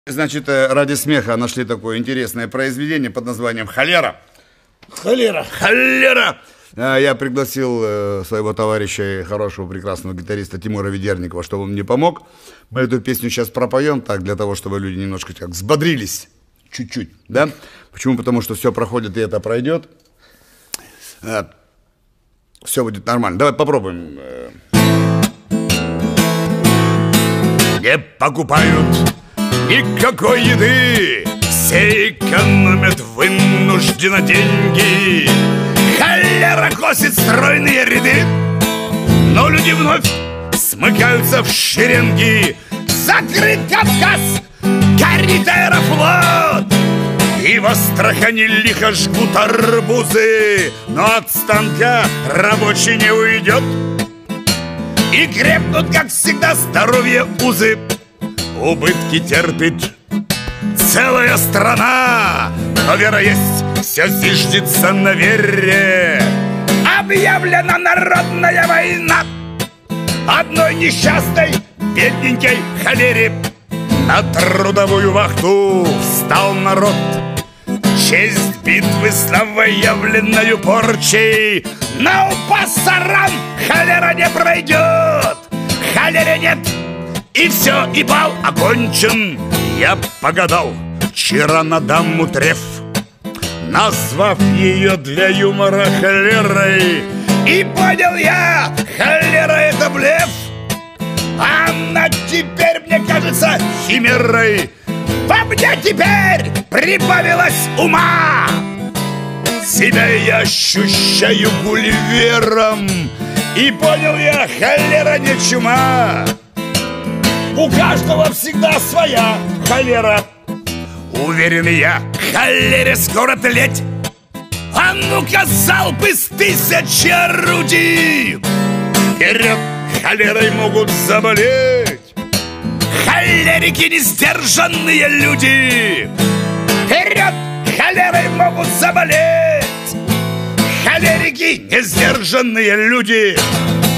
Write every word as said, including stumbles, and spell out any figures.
Значит, ради смеха нашли такое интересное произведение под названием «Холера». Холера. Холера! Я пригласил своего товарища, хорошего, прекрасного гитариста Тимура Ведерникова, чтобы он мне помог. Мы эту песню сейчас пропоем так, для того, чтобы люди немножко так взбодрились. Чуть-чуть, да? Почему? Потому что все проходит, и это пройдет. Все будет нормально. Давай попробуем. Не покупают никакой еды, все экономят вынужденно деньги. Холера косит стройные ряды, но люди вновь смыкаются в шеренги. Закрыт Кавказ, горит Аэрофлот, и в Астрахани лихо жгут арбузы. Но от станка рабочий не уйдет, и крепнут, как всегда, здоровье узы. Убытки терпит целая страна, но вера есть, все зиждется на вере. Объявлена народная война одной несчастной бедненькой холере. На трудовую вахту встал народ, честь битвы славой явленною порчей. Но у пасаран холера не пройдет, холере нет, и все, и бал окончен. Я погадал вчера на даму треф, назвав ее для юмора холерой, и понял я, холера это блеф. Она теперь мне кажется химерой. Во мне теперь прибавилось ума, себя я ощущаю гулливером, и понял я, холера не чума. У каждого всегда своя холера. Уверен я, холере скоро тлеть. А ну-ка залпы с тысячи орудий! Вперед, холерой могут заболеть холерики, несдержанные люди. Вперед, холерой могут заболеть холерики, несдержанные люди.